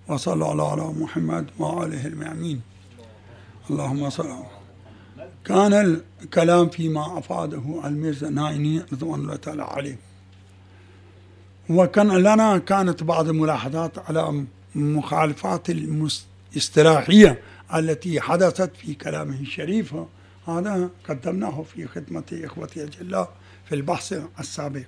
وصلى الله على محمد وآله الميامين. اللهم صل. كان الكلام فيما أفاده الميرزا نايني رضوان الله تعالى عليه، وكان لنا كانت بعض الملاحظات على مخالفات الاصطلاحية التي حدثت في كلامه الشريف. هذا قدمناه في خدمة إخوتي الجلاء في البحث السابق.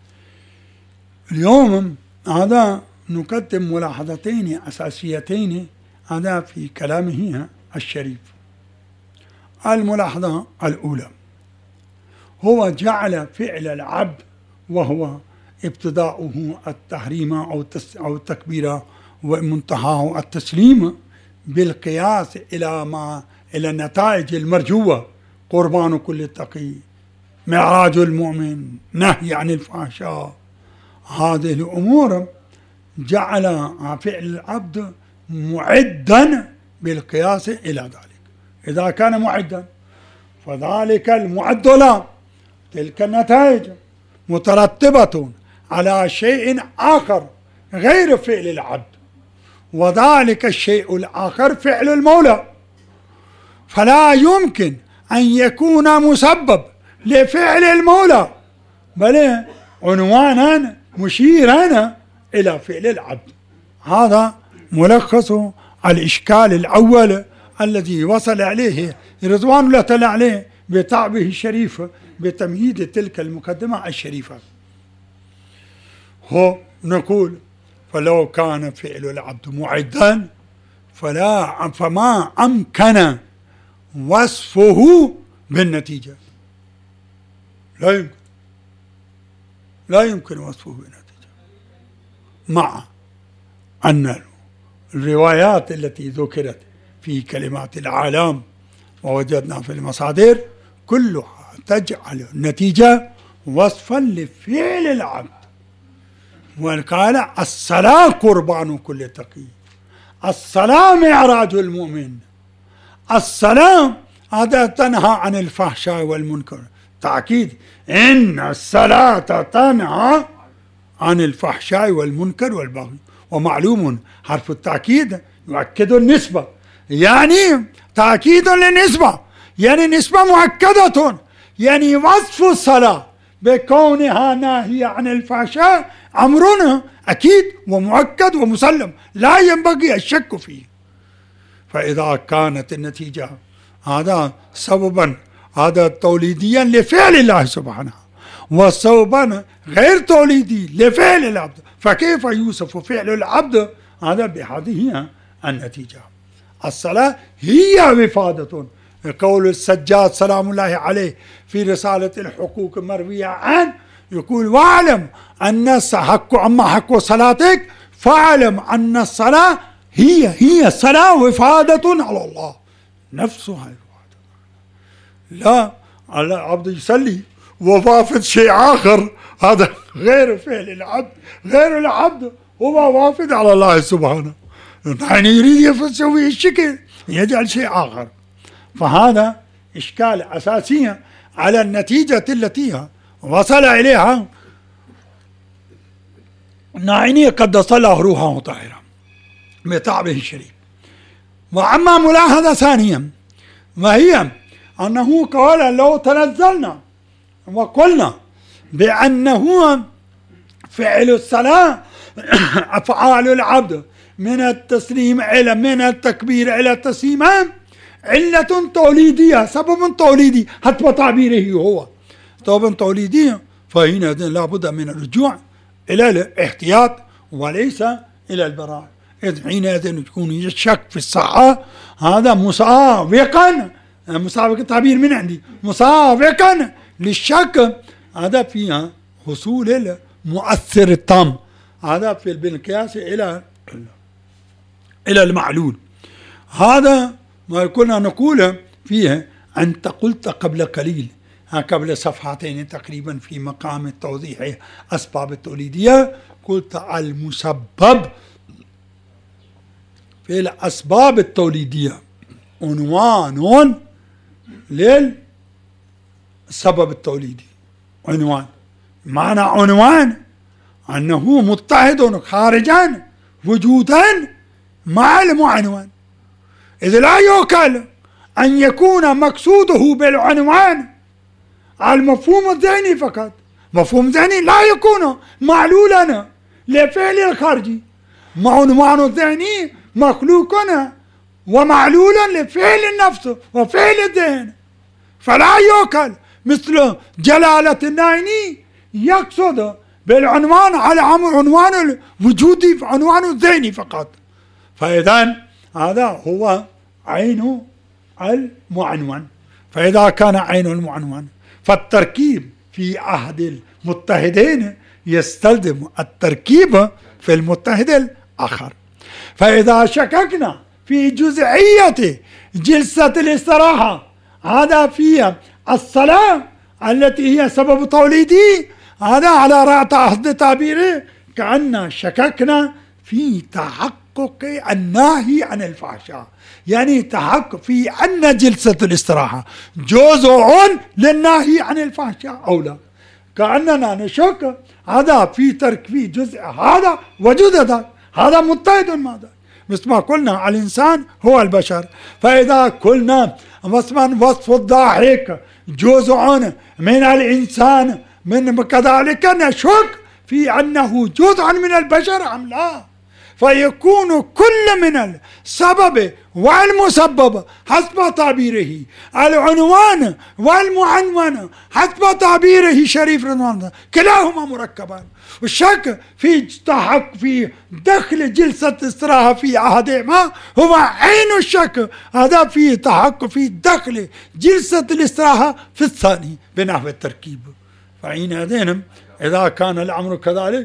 اليوم هذا نقدم ملاحظتين أساسيتين هذا في كلامه الشريف. الملاحظة الأولى، هو جعل فعل العبد وهو ابتداؤه التحريم أو التكبير ومنتهاه التسليم بالقياس إلى النتائج المرجوة: قربان كل تقي، معراج المؤمن، نهي عن الفحشاء. هذه الأمور جعل فعل العبد معدا بالقياس إلى ذلك. إذا كان معدا فذلك المعد له تلك النتائج مترتبة على شيء آخر غير فعل العبد، وذلك الشيء الآخر فعل المولى، فلا يمكن أن يكون مسبب لفعل المولى بل عنوانا مشيرا إلى فعل العبد. هذا ملخص الإشكال الأول الذي وصل عليه رضوان الله تعالى عليه بتعبه الشريف بتمهيد تلك المقدمة الشريفة. هو نقول: فلو كان فعل العبد معدا فما أمكن وصفه بالنتيجة. لا يمكن وصفه بالنتيجة، مع أن الروايات التي ذكرت في كلمات العالم ووجدنا في المصادر كلها تجعل النتيجة وصفا لفعل العبد. وقال: الصلاة قربان كل تقي، الصلاة معراج المؤمن، الصلاة هذا تنهى عن الفحشاء والمنكر. تأكيد إن الصلاة تنهى عن الفحشاء والمنكر والبغي. ومعلوم حرف التأكيد يؤكد النسبة، يعني تأكيد للنسبة، يعني نسبة مؤكدة، يعني وصف الصلاة بكونها ناهية عن الفحشاء أمرنا أكيد ومؤكد ومسلم لا ينبغي الشك فيه. فإذا كانت النتيجة هذا سببا هذا توليديا لفعل الله سبحانه وسببا غير توليدي لفعل العبد، فكيف يوصف فعل العبد هذا بهذه النتيجة؟ الصلاة هي وفادة. قول السجاد سلام الله عليه في رسالة الحقوق المروية عنه يقول: واعلم أن حق صلاتك، فاعلم أن الصلاة هي الصلاة وفادة على الله نفسها. لا العبد يصلي ووافد شيء آخر، هذا غير فعل العبد، غير العبد هو وافد على الله سبحانه، يعني يريد يسوي الشكل يجعل شيء آخر. فهذا إشكال أساسي على النتيجة التي وصل إليها ناعيني قدس الله روحه طاهرة بتعبه الشريف. وأما ملاحظة ثانية وهي أنه قال: لو تنزلنا وقلنا بأنه فعل الصلاة أفعال العبد من التسليم إلى من التكبير إلى التسليم علة توليدية، سبب توليدي حتى تعبيره هو سبب توليدي، فهنا لابد من الرجوع إلى الاحتياط وليس إلى البراءة. إذ حينئذ يكون الشك في الصحة هذا مساوقا التعبير من عندي مساوقا للشك هذا فيها حصول المؤثر التام هذا في بالقياس إلى المعلول. هذا ما كنا نقول فيه. أنت قلت قبل قليل قبل صفحتين تقريبا في مقام التوضيح أسباب التوليدية، قلت المسبب في الأسباب التوليدية عنوان للسبب التوليدي. عنوان معنى عنوان أنه متحد خارجا وجودا مع المعنون، إذ لا يوكل أن يكون مقصوده بالعنوان المفهوم الذهني فقط. مفهوم ذهني لا يكون معلولا لفعل الخارجي، عنوان الذهني مخلوق ومعلولا لفعل النفس وفعل الذهن، فلا يوكل مثل جلالة النايني يقصد بالعنوان على عنوان الوجودي، عنوان الذهني فقط. فإذا هذا هو عين المعنون. فإذا كان عين المعنون فالتركيب في عهد المتحدين يستلزم التركيب في المتحد الآخر. فإذا شككنا في جزئية جلسة الاستراحة هذا في الصلاة التي هي سبب توليده، هذا على رأي تعبيره كأن شككنا في تحقق النهي عن الفحشاء، يعني تحقق في أن جلسة الاستراحة جزء للنهي عن الفحشاء أو لا، كأننا نشك هذا في ترك في جزء هذا وجزء ذاك، هذا متحد مع ذاك، مثل ما قلنا الإنسان هو البشر. فإذا قلنا مثلا وصف الضاحك جزء من الإنسان من كذلك نشك في أنه جزء من البشر أم لا، فيكون كل من السبب والمسبب حسب تعبيره، العنوان والمعنون حسب تعبيره شريف رضوان الله كلاهما مركبان. والشك في تحقق في دخل جلسة استراحة في أحدهما هو عين الشك، هذا في تحقق في دخل جلسة الاستراحة في الثاني بنحو التركيب. فحينئذ إذا كان الأمر كذلك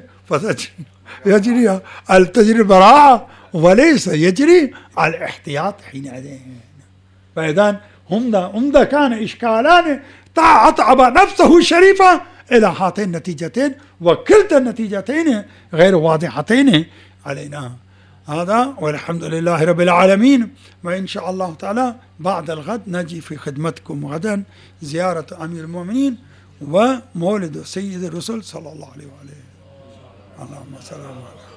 يجري التجري براءة وليس يجري الاحتياط حينئذ. فإذا هم كان إشكالان أتعب نفسه الشريفة إلى هاتين النتيجتين، وكلتا النتيجتين غير واضحتين علينا. هذا والحمد لله رب العالمين. وإن شاء الله تعالى بعد الغد نجي في خدمتكم غدا زيارة أمير المؤمنين ومولد سيد الرسل صلى الله عليه وآله. اللهم صل على